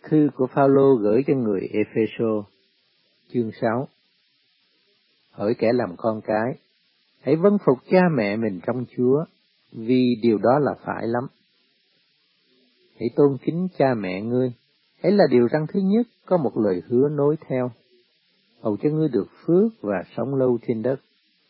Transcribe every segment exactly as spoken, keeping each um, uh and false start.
Thư của Phaolô gửi cho người Ê-phê-sô, chương sáu. Hỡi kẻ làm con cái, hãy vâng phục cha mẹ mình trong Chúa, vì điều đó là phải lắm. Hãy tôn kính cha mẹ ngươi, ấy là điều răn thứ nhất, có một lời hứa nối theo, hầu cho ngươi được phước và sống lâu trên đất.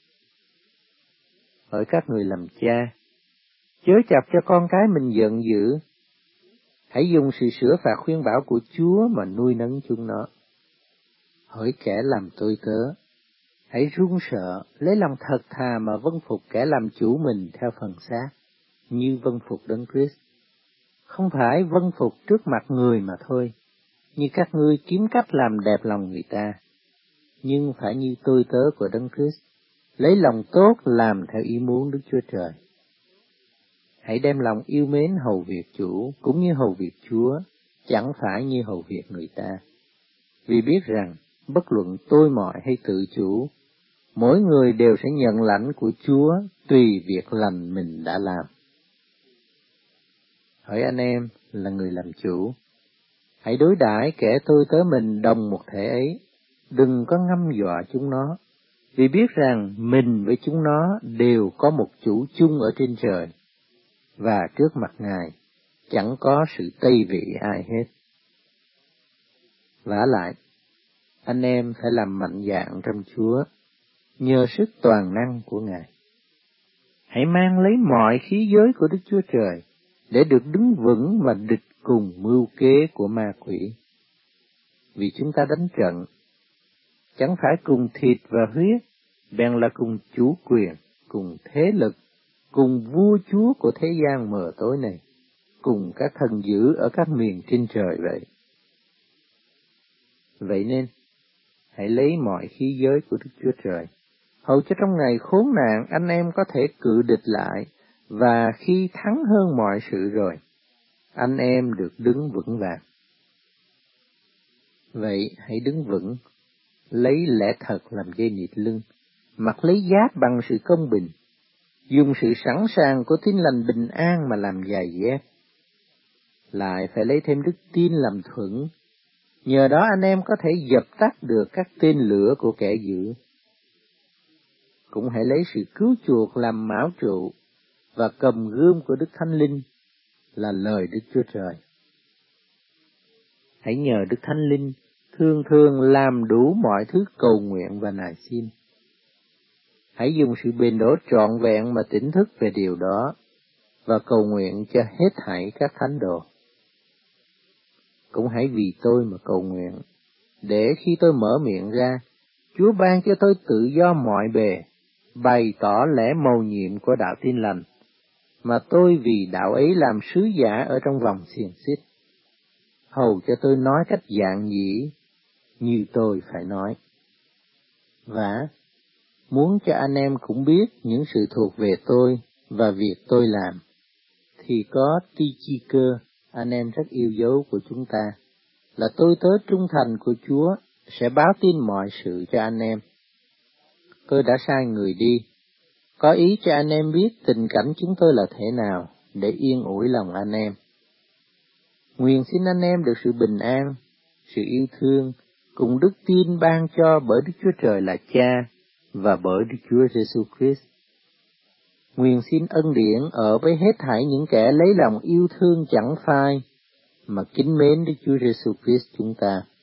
Hỡi các người làm cha, chớ chọc cho con cái mình giận dữ, hãy dùng sự sửa phạt khuyên bảo của Chúa mà nuôi nấng chúng nó. Hỡi kẻ làm tôi tớ, hãy run sợ, lấy lòng thật thà mà vâng phục kẻ làm chủ mình theo phần xác, như vâng phục Đấng Christ. Không phải vâng phục trước mặt người mà thôi, như các ngươi kiếm cách làm đẹp lòng người ta, nhưng phải như tôi tớ của Đấng Christ, lấy lòng tốt làm theo ý muốn Đức Chúa Trời. Hãy đem lòng yêu mến hầu việc chủ, cũng như hầu việc Chúa, chẳng phải như hầu việc người ta. Vì biết rằng, bất luận tôi mọi hay tự chủ, mỗi người đều sẽ nhận lãnh của Chúa tùy việc lành mình đã làm. Hỡi anh em là người làm chủ, hãy đối đãi kẻ tôi tớ mình đồng một thể ấy, đừng có ngâm dọa chúng nó, vì biết rằng mình với chúng nó đều có một chủ chung ở trên trời, và trước mặt Ngài chẳng có sự tây vị ai hết. Vả lại, anh em phải làm mạnh dạn trong Chúa, nhờ sức toàn năng của Ngài. Hãy mang lấy mọi khí giới của Đức Chúa Trời, để được đứng vững và địch cùng mưu kế của ma quỷ. Vì chúng ta đánh trận, chẳng phải cùng thịt và huyết, bèn là cùng chủ quyền, cùng thế lực, cùng vua chúa của thế gian mờ tối này, cùng các thần dữ ở các miền trên trời vậy. Vậy nên, hãy lấy mọi khí giới của Đức Chúa Trời, hầu cho trong ngày khốn nạn anh em có thể cự địch lại, và khi thắng hơn mọi sự rồi, anh em được đứng vững vàng. Vậy hãy đứng vững, lấy lẽ thật làm dây nịt lưng, mặc lấy giáp bằng sự công bình, dùng sự sẵn sàng của tin lành bình an mà làm giày dép. Lại phải lấy thêm đức tin làm thuẫn, nhờ đó anh em có thể dập tắt được các tên lửa của kẻ dữ. Cũng hãy lấy sự cứu chuộc làm mão trụ, và cầm gươm của Đức Thánh Linh là lời Đức Chúa Trời. Hãy nhờ Đức Thánh Linh thường thường làm đủ mọi thứ cầu nguyện và nài xin. Hãy dùng sự bền đổ trọn vẹn mà tỉnh thức về điều đó, và cầu nguyện cho hết thảy các thánh đồ. Cũng hãy vì tôi mà cầu nguyện, để khi tôi mở miệng ra, Chúa ban cho tôi tự do mọi bề, bày tỏ lẽ mầu nhiệm của đạo tin lành, mà tôi vì đạo ấy làm sứ giả ở trong vòng xiềng xích, hầu cho tôi nói cách dạng dĩ như tôi phải nói. Và muốn cho anh em cũng biết những sự thuộc về tôi và việc tôi làm, thì có Ti-chi-cơ, anh em rất yêu dấu của chúng ta, là tôi tớ trung thành của Chúa, sẽ báo tin mọi sự cho anh em. Tôi đã sai người đi, có ý cho anh em biết tình cảnh chúng tôi là thế nào, để yên ủi lòng anh em. Nguyện xin anh em được sự bình an, sự yêu thương, cùng đức tin ban cho bởi Đức Chúa Trời là Cha và bởi Đức Chúa Giêsu Christ. Nguyện xin ân điển ở với hết thảy những kẻ lấy lòng yêu thương chẳng phai, mà kính mến Đức Chúa Giêsu Christ chúng ta.